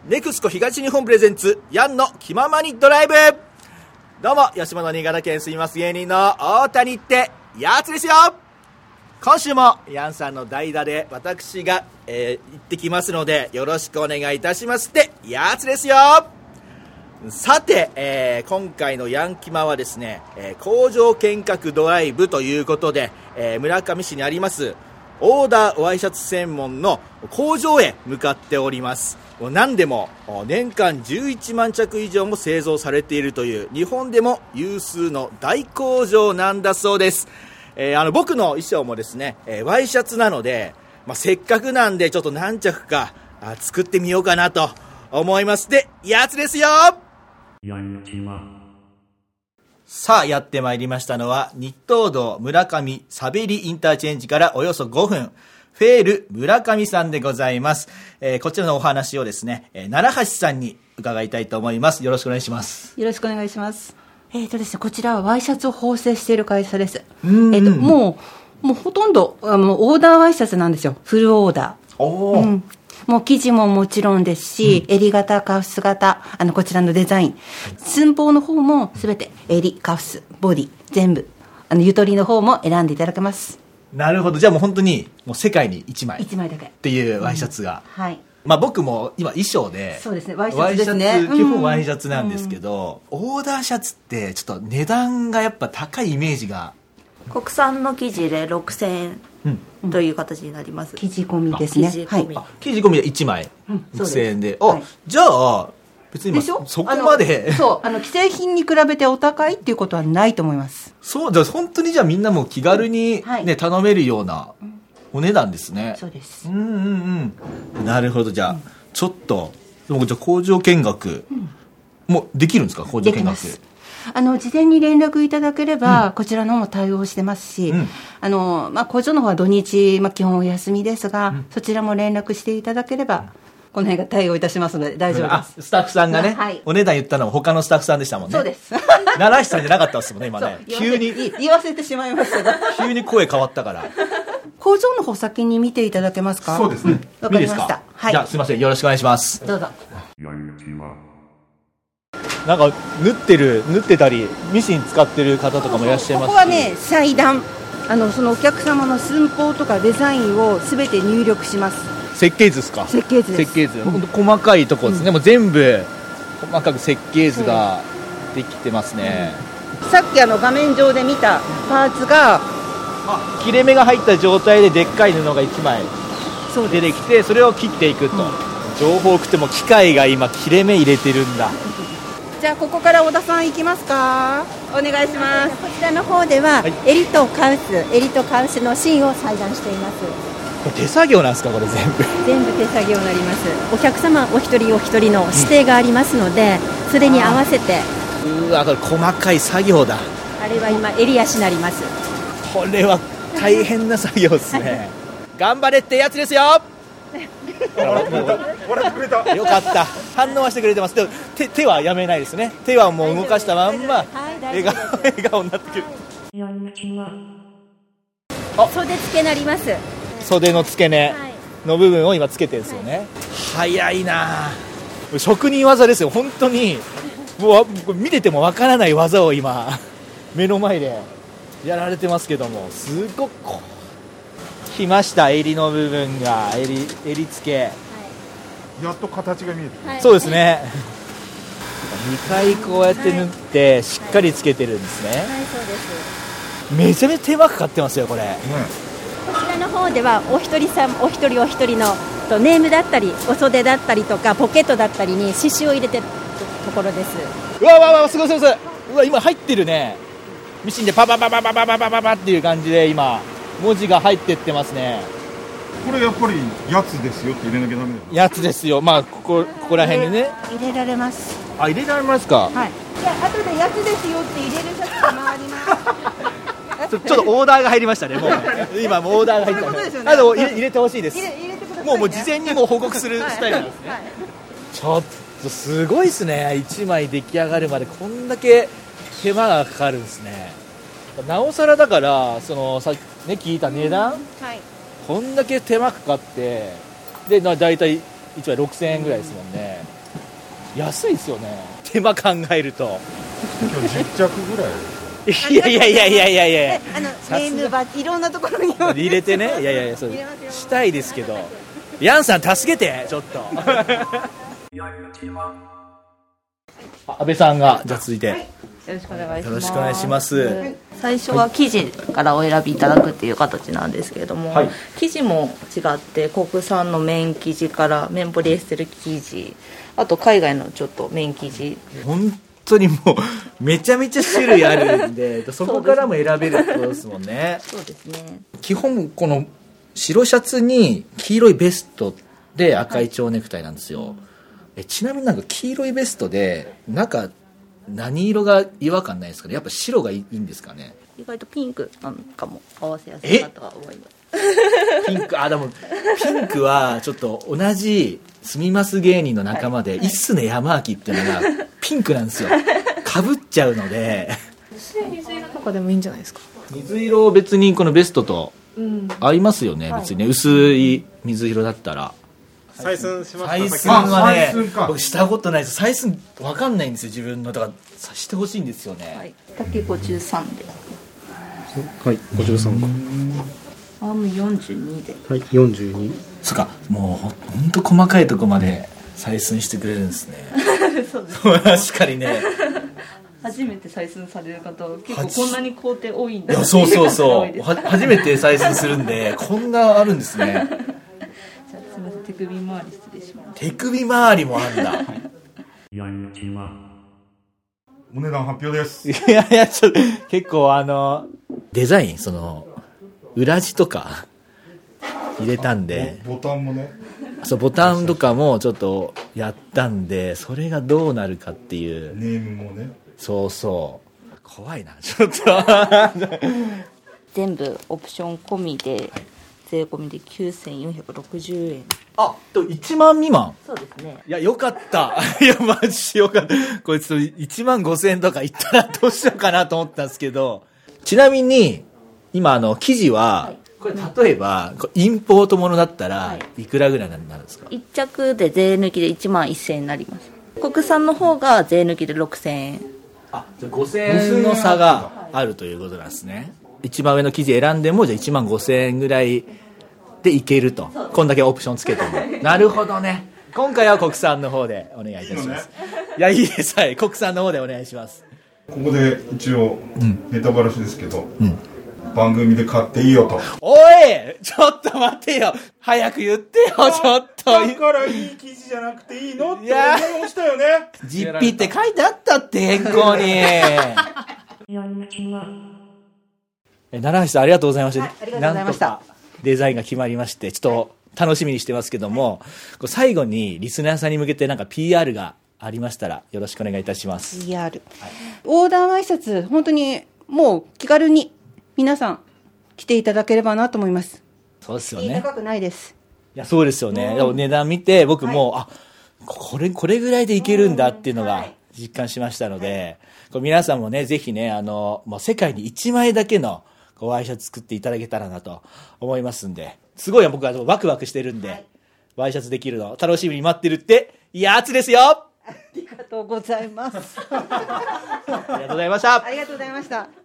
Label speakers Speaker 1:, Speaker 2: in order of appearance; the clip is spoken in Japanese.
Speaker 1: ネクスコ東日本プレゼンツヤンの気ままにドライブ。どうも、吉本新潟県住みます芸人の大谷ってやつですよ。今週もヤンさんの代打で私が、行ってきますのでよろしくお願いいたしますってやつですよ。さて、今回のヤンキマはですね、工場見学ドライブということで、村上市にありますオーダーワイシャツ専門の工場へ向かっております。何でも年間11万着以上も製造されているという日本でも有数の大工場なんだそうです。僕の衣装もですね、ワイシャツなので、せっかくなんでちょっと何着か作ってみようかなと思いますでやつですよ。さあやってまいりましたのは日東道村上サベリインターチェンジからおよそ5分フェール村上さんでございます。こちらのお話をですね、奈良橋さんに伺いたいと思います。よろしくお願いします。
Speaker 2: よろしくお願いします。ですね、こちらはワイシャツを縫製している会社です。もうほとんどオーダーワイシャツなんですよ。フルオーダー。もう生地ももちろんですし、襟型、カフス型、こちらのデザイン。寸法の方もすべて襟、カフス、ボディ、全部。ゆとりの方も選んでいただけます。
Speaker 1: なるほど。じゃあもう本当にもう世界に1枚。
Speaker 2: 1枚だけ。
Speaker 1: っていうワイシャツが。
Speaker 2: はい。
Speaker 1: 僕も今衣装で。
Speaker 2: そうですね、ワイシャツですね。
Speaker 1: 基本ワイシャツなんですけど、オーダーシャツってちょっと値段がやっぱ高いイメージが。
Speaker 3: 国産の生地で6000円。という形になります。
Speaker 2: 生地込みですね。
Speaker 3: 生地込み、
Speaker 1: 生地込みで1枚6000円で、じゃあ別にそこまで
Speaker 2: 既製品に比べてお高いっていうことはないと思います。
Speaker 1: そうだ、本当にじゃあみんなも気軽にね、頼めるようなお値段ですね。
Speaker 2: そうです。
Speaker 1: なるほど。じゃあちょっとでもじゃあ工場見学もできるんですか？工場見学
Speaker 2: 事前に連絡いただければ、こちらの方も対応してますし、工場の方は土日、基本お休みですが、そちらも連絡していただければ、この辺が対応いたしますので大丈夫です。
Speaker 1: スタッフさんがね、お値段言ったのも他のスタッフさんでしたもんね。
Speaker 2: そうです。
Speaker 1: 奈良市さんじゃなかったですもんね、今ね。
Speaker 2: 急に言わせてしまいましたが。
Speaker 1: 急に声変わったから。
Speaker 2: 工場の方先に見ていただけますか？
Speaker 1: そうですね。
Speaker 2: わかりました。
Speaker 1: じゃあすいません、よろしくお願いします。
Speaker 2: どうぞ。
Speaker 1: なんか縫ってたりミシン使ってる方とかもいらっしゃいますし、
Speaker 2: ここはね、裁断、そのお客様の寸法とかデザインをすべて入力します。
Speaker 1: 設計図ですか？
Speaker 2: 設計図です。
Speaker 1: 設計図、本当細かいところですね。もう全部細かく設計図ができてますね。
Speaker 2: さっき画面上で見たパーツが
Speaker 1: 切れ目が入った状態ででっかい布が1枚出てきて、それを切っていくと、情報を送っても機械が今切れ目入れてるんだ。
Speaker 2: じゃあここから小田さん行きますか？お願いします。
Speaker 3: こちらの方では、襟とカウスの芯を裁断しています。
Speaker 1: これ手作業なんですか？これ全部
Speaker 3: 手作業になります。お客様お一人お一人の指定がありますので、それに合わせて。
Speaker 1: これ細かい作業だ。
Speaker 3: あれは今襟足になります。
Speaker 1: これは大変な作業ですね。頑張れってやつですよ。笑ってくれた。よかった。反応はしてくれてます。でも手はやめないですね。手はもう動かしたまんま、笑顔になってくる。
Speaker 3: 袖付けになります。
Speaker 1: 袖の付け根の部分を今つけてるんですよね。早いな。職人技ですよ本当に。もう見ててもわからない技を今目の前でやられてますけども、すごくきました。襟の部分が襟付け、
Speaker 4: やっと形が見えてる、
Speaker 1: そうですね。2回こうやって縫ってしっかりつけてるんですね。
Speaker 3: そうです。
Speaker 1: めちゃめちゃ手間かかってますよこれ、
Speaker 3: こちらの方ではお一人お一人のネームだったりお袖だったりとかポケットだったりに刺繍を入れてるところです。
Speaker 1: うわすごい。うわ今入ってるね。ミシンでパパっていう感じで今文字が入ってってますね。
Speaker 4: これやっぱりやつですよって入れなきゃダメだよ。
Speaker 1: やつですよ。ここら辺にね
Speaker 2: 入れられます。
Speaker 1: 入れられますか？
Speaker 2: はい。じゃあ後でやつですよって入れるシャツが回ります。
Speaker 1: ちょっとオーダーが入りましたね。もう今もうオーダーが入ったね。入れてほしいです。
Speaker 2: 入れてくださいね。
Speaker 1: もう事前にも報告するスタイルなんですね。ちょっとすごいですね。1枚出来上がるまでこんだけ手間がかかるんですね。なおさらだからさっきね聞いた値段、こんだけ手間かかってでだいたい1枚6000円ぐらいですもんね。 安いですよね、手間考えると。
Speaker 4: 今日10着ぐらい。
Speaker 1: いや
Speaker 2: ネームバッジいろんなところに
Speaker 1: 入れてね、いやそうしたいですけど、ヤンさん助けてちょっと。安倍さんがじゃあ続いて、
Speaker 5: よろしくお願いします。
Speaker 1: よろしくお願いします。
Speaker 5: 最初は生地からお選びいただくっていう形なんですけれども、はい、生地も違って国産の綿生地から綿ポリエステル生地、あと海外のちょっと綿生地、
Speaker 1: 本当にもうめちゃめちゃ種類あるんでそこからも選べるってことですもんね。
Speaker 5: そうですね。
Speaker 1: 基本この白シャツに黄色いベストで赤い蝶ネクタイなんですよ、はい、ちなみになんか黄色いベストで中何色が違和感ないですかね。やっぱ白がいいんですかね。
Speaker 5: 意外とピンクなんかも合わせやすいかとは思います。
Speaker 1: ピンク、でもピンクはちょっと同じ住みます芸人の仲間で、一須根山明っていうのがピンクなんですよ。かぶっちゃうので。
Speaker 5: 水色とかでもいいんじゃないですか。
Speaker 1: 水色別にこのベストと合いますよね、別にね、薄い水色だったら。
Speaker 4: 採寸しますか。
Speaker 1: 採寸はね、僕したことないです。採寸分かんないんですよ、自分の。だからさしてほしいんですよね。
Speaker 5: はい、丈53で。
Speaker 6: はい、53か。
Speaker 5: アーム42で。
Speaker 6: はい、42。
Speaker 1: そっか、もうほんと細かいとこまで採寸してくれるんですね。
Speaker 5: そうです。
Speaker 1: 確かにね。
Speaker 5: 初めて採寸される方は結構こんなに工程多いんだ。
Speaker 1: いや、そう初めて採寸するんでこんなあるんですね。
Speaker 5: じゃあすみません、手首周り失礼します。
Speaker 1: 手首周りもあんだ。
Speaker 4: お値段発表です。
Speaker 1: いやちょっと結構デザイン裏地とか入れたんで、
Speaker 4: ボタンもね、
Speaker 1: そうボタンとかもちょっとやったんで、それがどうなるかっていう。
Speaker 4: ネームもね。
Speaker 1: そう怖いなちょっと。
Speaker 5: 全部オプション込みで、税込みで9460円。
Speaker 1: 1万未満。
Speaker 5: そうですね。
Speaker 1: いやよかった。いやマジよかった。こいつ1万5000円とかいったらどうしようかなと思ったんですけど、ちなみに今生地は、はい、これ例えばインポートものだったらいくらぐらいになるんですか。
Speaker 5: 1着で税抜きで1万1000円になります。国産の方が税抜きで6000円。
Speaker 1: じゃあ5000円の差があるということなんですね。一番上の生地選んでもじゃあ1万5000円ぐらいでいけると。こんだけオプションつけても。なるほどね。今回は国産の方でお願いいたします。いやいいです。はい、国産の方でお願いします。
Speaker 4: ここで一応ネタバラシですけど、番組で買っていいよと。
Speaker 1: おいちょっと待ってよ、早く言ってよ。ちょっと
Speaker 4: だからいい記事じゃなくていいのって思いましたよね。
Speaker 1: 実費って書いてあったって原稿に。奈良橋さんありがとうございました、
Speaker 2: はい、ありがとうございました。
Speaker 1: なんとかデザインが決まりまして、ちょっと楽しみにしてますけども、最後にリスナーさんに向けてなんか PR がありましたらよろしくお願いいたします。
Speaker 2: PR、はい、オーダーワイシャツ本当にもう気軽に皆さん来ていただければなと思います。
Speaker 1: そうですよね。
Speaker 2: 高くないです。
Speaker 1: いやそうですよね。でも値段見て僕も、はい、これぐらいでいけるんだっていうのが実感しましたので、皆さんもねぜひねもう世界に1枚だけのワイシャツ作っていただけたらなと思いますんで、すごい僕はワクワクしてるんで、はい、ワイシャツできるの楽しみに待ってるってやつですよ。
Speaker 2: ありがとうございます。
Speaker 1: ありがとうございました。
Speaker 2: ありがとうございました。